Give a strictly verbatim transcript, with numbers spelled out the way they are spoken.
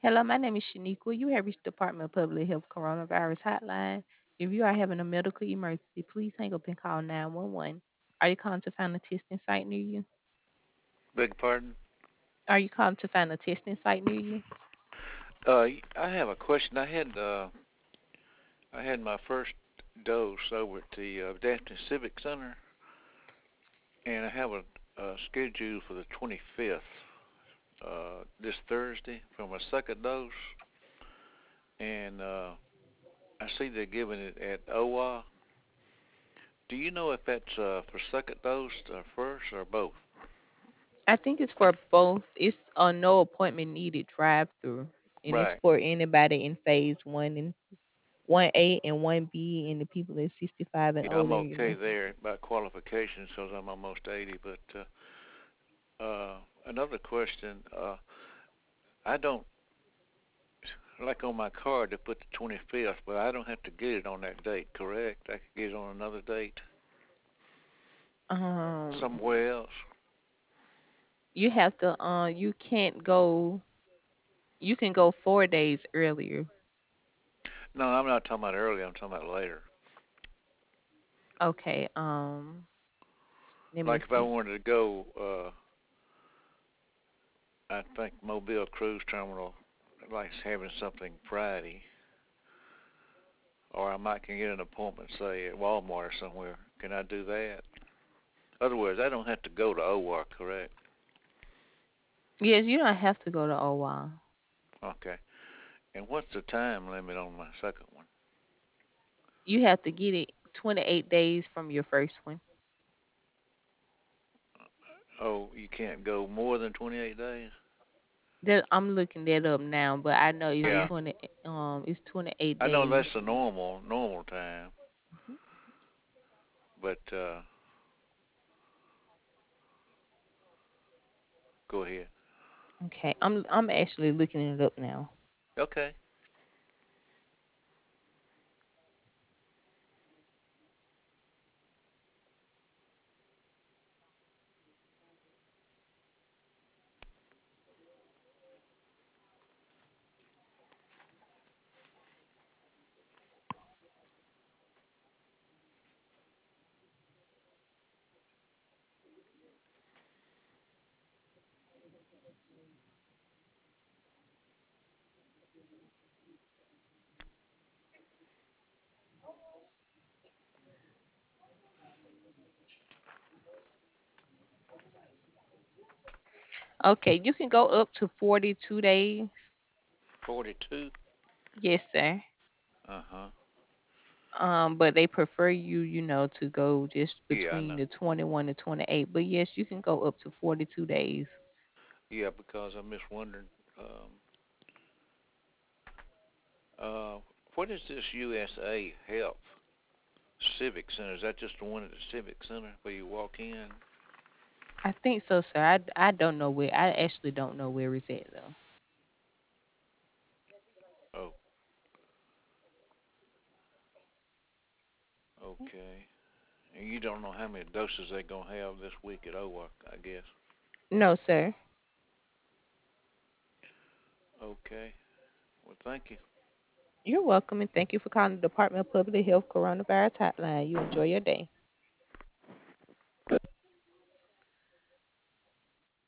Hello, my name is Shaniqua. You have reached the Department of Public Health Coronavirus Hotline. If you are having a medical emergency, please hang up and call nine one one. Are you calling to find a testing site near you? Beg your pardon? Are you calling to find a testing site near you? Uh, I have a question. I had uh, I had my first dose over at the uh, Daphne Civic Center, and I have a, a schedule for the twenty-fifth, uh, this Thursday, for my second dose. And uh, I see they're giving it at O A. Do you know if that's uh, for second dose or first or both? I think it's for both. It's a no appointment needed drive through, and it's Right. for anybody in phase one and one A and one B, and the people that sixty five and Yeah, I'm older. You okay know. there by qualifications because I'm almost eighty. But uh, uh, another question. Uh, I don't like on my card to put the twenty-fifth, but I don't have to get it on that date, correct? I could get it on another date Um, somewhere else. you have to. Uh, you can't go. You can go four days earlier. No, I'm not talking about early. I'm talking about later. Okay. Um, let me Like if I see. wanted to go, uh, I think Mobile Cruise Terminal likes having something Friday, or I might can get an appointment, say at Walmart or somewhere. Can I do that? Otherwise, I don't have to go to O R, correct? Yes, you don't have to go to O Y. Okay. And what's the time limit on my second one? You have to get it twenty-eight days from your first one. Oh, you can't go more than twenty-eight days? That I'm looking that up now, but I know it's Yeah. twenty um it's twenty-eight I know days. that's the normal normal time, Mhm. but uh, go ahead. Okay. I'm I'm actually looking it up now. Okay. Okay, you can go up to forty-two days. forty-two. Yes, sir. Uh huh. Um, but they prefer you, you know, to go just Yeah, I between know. the twenty-one to twenty-eight. But yes, you can go up to forty-two days. Yeah, because I'm just wondering, um, uh, what is this U S A Health Civic Center? Is that just the one at the Civic Center where you walk in? I think so, sir. I, I don't know where. I actually don't know where it's at though. Oh, okay. And you don't know how many doses they're gonna have this week at O R, I guess. No, sir. Okay. Well, thank you. You're welcome, and thank you for calling the Department of Public Health Coronavirus Hotline. You enjoy your day.